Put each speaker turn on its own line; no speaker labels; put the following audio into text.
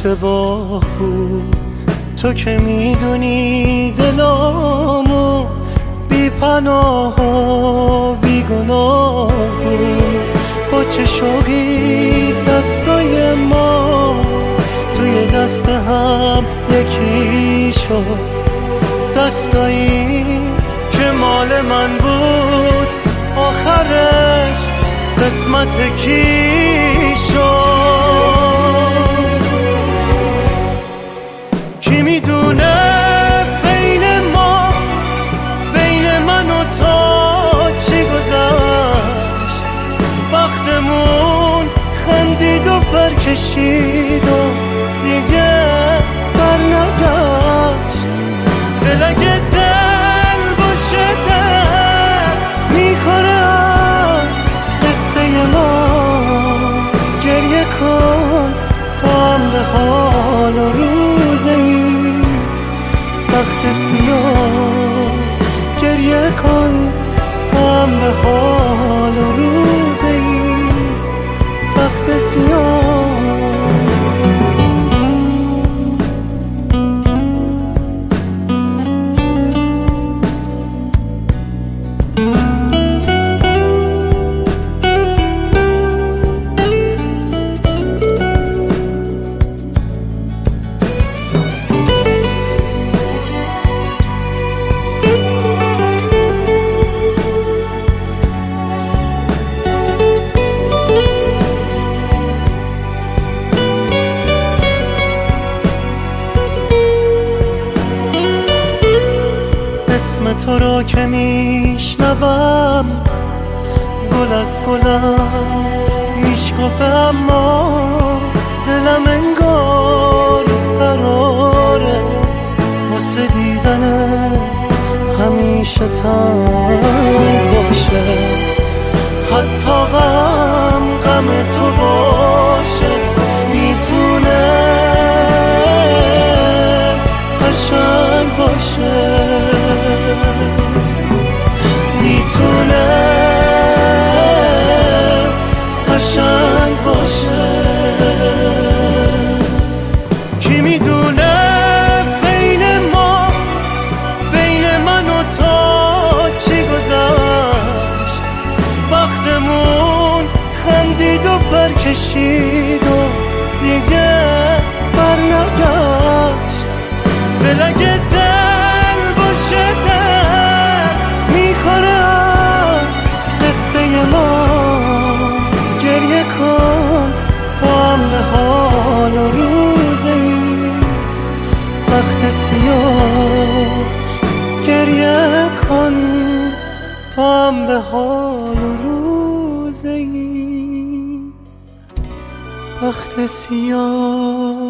اشتباه بود، تو که میدونی دلامو بی پناه و بی گناه بود. با چه شوقی دستای ما توی دست هم یکی شد، دستایی که مال من بود آخرش قسمت کی شد. کی میدونه بین ما، بین من و تو چی گذشت؟ وقتمون خندید و برکشید و دیگه بر نگشت. دل اگه دل باشه دل میکنه از قصه ما. گریه کن تا هم به حال و روز این وقت سیاه. گریه کن تا هم به حال و روز این وقت سیاه. اسم تو رو که میشنوم گل از گلم میشکفه، اما دلم انگار قراره واسه دیدنت همیشه تنگ باشه. حتی غم تو باشه میتونه قشنگ باشه، میتونه قشنگ باشه. کی میدونه بین ما، بین من و تو چی گذشت؟ وقتمون خندید و برکشید و دیگه بر نگشت. دل اگه دل باشه دل میکنه از قصه ما. گریه کن تا هم به حال و روز این وقت سیاه. گریه کن تا هم به حال و روز این وقت سیاه.